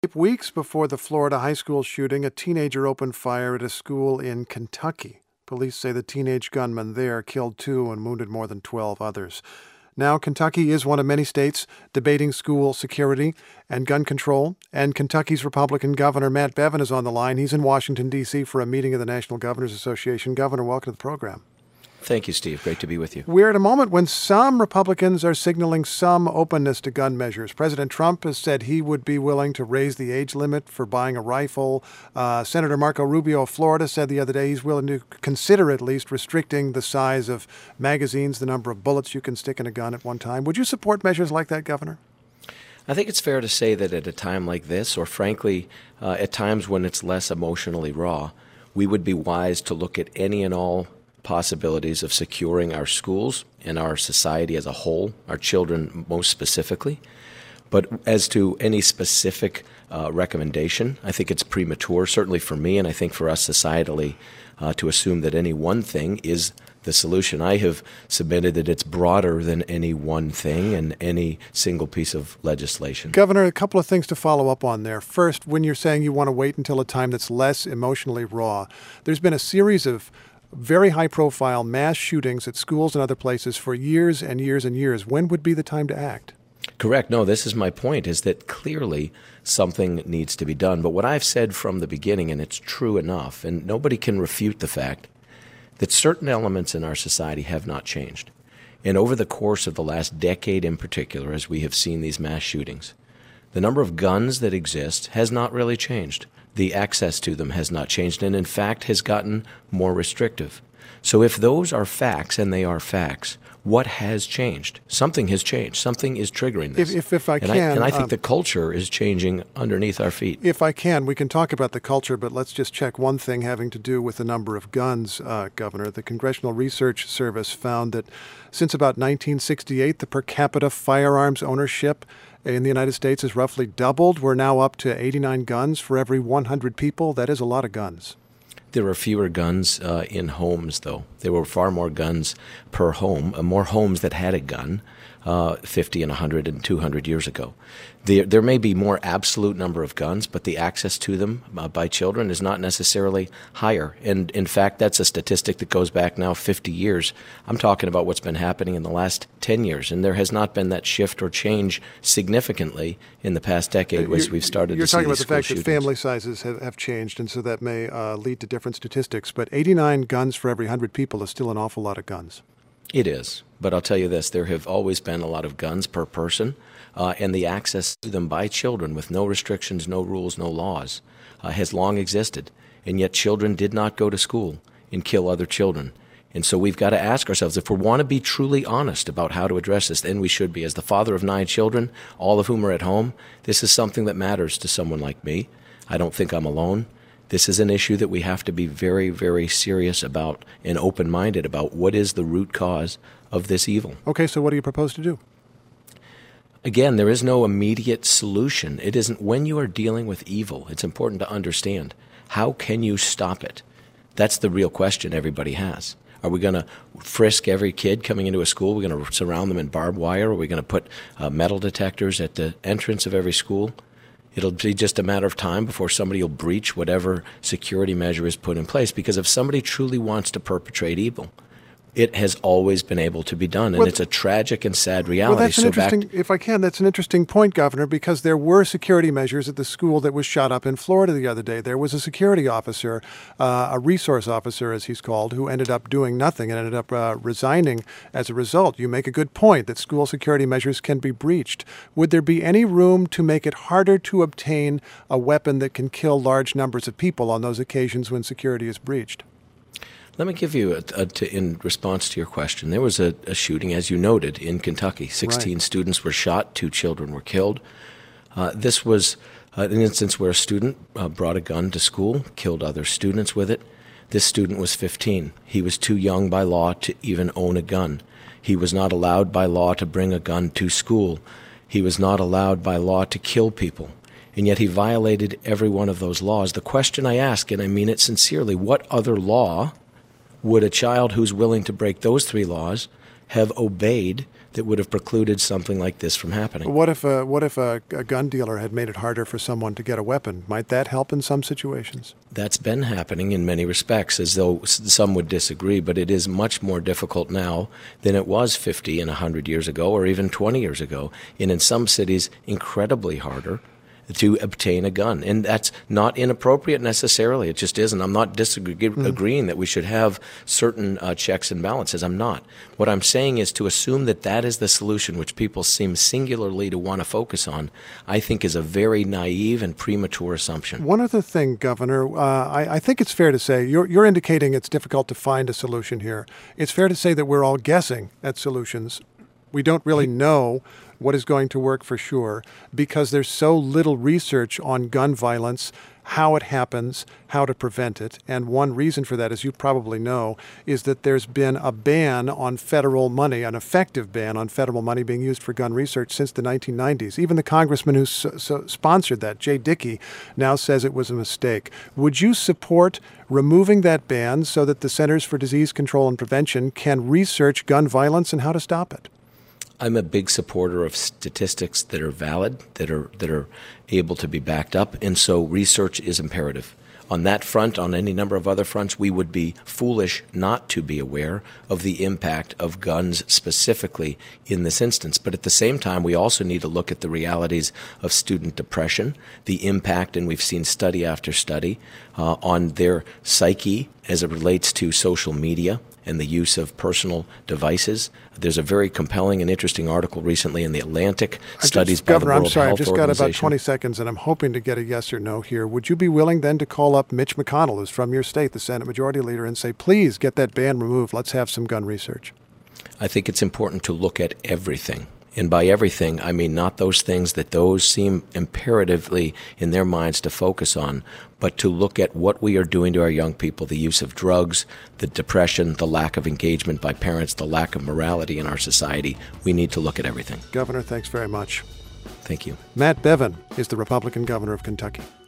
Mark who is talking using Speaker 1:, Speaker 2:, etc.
Speaker 1: Weeks before the Florida high school shooting, a teenager opened fire at a school in Kentucky. Police say the teenage gunman there killed 2 and wounded more than 12 others. Now, Kentucky is one of many states debating school security and gun control, and Kentucky's Republican Governor Matt Bevin is on the line. He's in Washington, D.C. for a meeting of the National Governors Association. Governor, welcome to the program.
Speaker 2: Thank you, Steve. Great to be with you.
Speaker 1: We're at a moment when some Republicans are signaling some openness to gun measures. President Trump has said he would be willing to raise the age limit for buying a rifle. Senator Marco Rubio of Florida said the other day he's willing to consider at least restricting the size of magazines, the number of bullets you can stick in a gun at one time. Would you support measures like that, Governor?
Speaker 2: I think it's fair to say that at a time like this, or frankly, at times when it's less emotionally raw, we would be wise to look at any and all possibilities of securing our schools and our society as a whole, our children most specifically. But as to any specific recommendation, I think it's premature, certainly for me, and I think for us societally, to assume that any one thing is the solution. I have submitted that it's broader than any one thing and any single piece of legislation.
Speaker 1: Governor, a couple of things to follow up on there. First, when you're saying you want to wait until a time that's less emotionally raw, there's been a series of very high-profile mass shootings at schools and other places for years and years and years. When would be the time to act?
Speaker 2: Correct. No, this is my point, is that clearly something needs to be done. But what I've said from the beginning, and it's true enough, and nobody can refute the fact, that certain elements in our society have not changed. And over the course of the last decade in particular, as we have seen these mass shootings, the number of guns that exist has not really changed. The access to them has not changed, and in fact has gotten more restrictive. So if those are facts, and they are facts, what has changed? Something has changed. Something is triggering this.
Speaker 1: If I can,
Speaker 2: I think the culture is changing underneath our feet.
Speaker 1: If I can, we can talk about the culture, but let's just check one thing having to do with the number of guns, Governor. The Congressional Research Service found that since about 1968, the per capita firearms ownership in the United States has roughly doubled. We're now up to 89 guns for every 100 people. That is a lot of guns.
Speaker 2: There were fewer guns in homes, though. There were far more guns per home, more homes that had a gun 50 and 100 and 200 years ago. There may be more absolute number of guns, but the access to them by children is not necessarily higher. And in fact, that's a statistic that goes back now 50 years. I'm talking about what's been happening in the last 10 years, and there has not been that shift or change significantly in the past decade as we've started to see these school shootings. You're talking about the fact
Speaker 1: that family sizes have changed, and so that may lead to different statistics. But 89 guns for every 100 people is still an awful lot of guns.
Speaker 2: It is. But I'll tell you this, there have always been a lot of guns per person, and the access to them by children with no restrictions, no rules, no laws has long existed. And yet children did not go to school and kill other children. And so we've got to ask ourselves, if we want to be truly honest about how to address this, then we should be. As the father of 9 children, all of whom are at home, this is something that matters to someone like me. I don't think I'm alone. This is an issue that we have to be very, very serious about and open-minded about. What is the root cause of this evil?
Speaker 1: Okay, so what do you propose to do?
Speaker 2: Again, there is no immediate solution. It isn't. When you are dealing with evil, it's important to understand, how can you stop it? That's the real question everybody has. Are we going to frisk every kid coming into a school? We're going to surround them in barbed wire? Are we going to put metal detectors at the entrance of every school? It'll be just a matter of time before somebody will breach whatever security measure is put in place, because if somebody truly wants to perpetrate evil, it has always been able to be done, and it's a tragic and sad reality.
Speaker 1: Well, that's an interesting, if I can, that's an interesting point, Governor, because there were security measures at the school that was shot up in Florida the other day. There was a security officer, a resource officer, as he's called, who ended up doing nothing and ended up resigning as a result. You make a good point that school security measures can be breached. Would there be any room to make it harder to obtain a weapon that can kill large numbers of people on those occasions when security is breached?
Speaker 2: Let me give you, in response to your question, there was a shooting, as you noted, in Kentucky. 16 students were shot, 2 children were killed. This was an instance where a student brought a gun to school, killed other students with it. This student was 15. He was too young by law to even own a gun. He was not allowed by law to bring a gun to school. He was not allowed by law to kill people. And yet he violated every one of those laws. The question I ask, and I mean it sincerely, what other law would a child who's willing to break those 3 laws have obeyed that would have precluded something like this from happening.
Speaker 1: What if a gun dealer had made it harder for someone to get a weapon? Might that help in some situations?
Speaker 2: That's been happening in many respects, as though some would disagree, but it is much more difficult now than it was 50 and 100 years ago or even 20 years ago, and in some cities incredibly harder to obtain a gun. And that's not inappropriate necessarily. It just isn't. I'm not agreeing that we should have certain checks and balances. I'm not. What I'm saying is to assume that that is the solution, which people seem singularly to want to focus on, I think is a very naive and premature assumption.
Speaker 1: One other thing, Governor, I think it's fair to say, you're indicating it's difficult to find a solution here. It's fair to say that we're all guessing at solutions. We don't really know what is going to work for sure because there's so little research on gun violence, how it happens, how to prevent it. And one reason for that, as you probably know, is that there's been a ban on federal money, an effective ban on federal money being used for gun research since the 1990s. Even the congressman who sponsored that, Jay Dickey, now says it was a mistake. Would you support removing that ban so that the Centers for Disease Control and Prevention can research gun violence and how to stop it?
Speaker 2: I'm a big supporter of statistics that are valid, that are able to be backed up, and so research is imperative. On that front, on any number of other fronts, we would be foolish not to be aware of the impact of guns specifically in this instance. But at the same time, we also need to look at the realities of student depression, the impact, and we've seen study after study, on their psyche as it relates to social media and the use of personal devices. There's a very compelling and interesting article recently in The Atlantic, studies by the World Health Organization.
Speaker 1: Governor, I'm sorry, I've just got about 20 seconds, and I'm hoping to get a yes or no here. Would you be willing then to call up Mitch McConnell, who's from your state, the Senate Majority Leader, and say, please get that ban removed. Let's have some gun research?
Speaker 2: I think it's important to look at everything. And by everything, I mean not those things that those seem imperatively in their minds to focus on, but to look at what we are doing to our young people, the use of drugs, the depression, the lack of engagement by parents, the lack of morality in our society. We need to look at everything.
Speaker 1: Governor, thanks very much.
Speaker 2: Thank you.
Speaker 1: Matt Bevin is the Republican governor of Kentucky.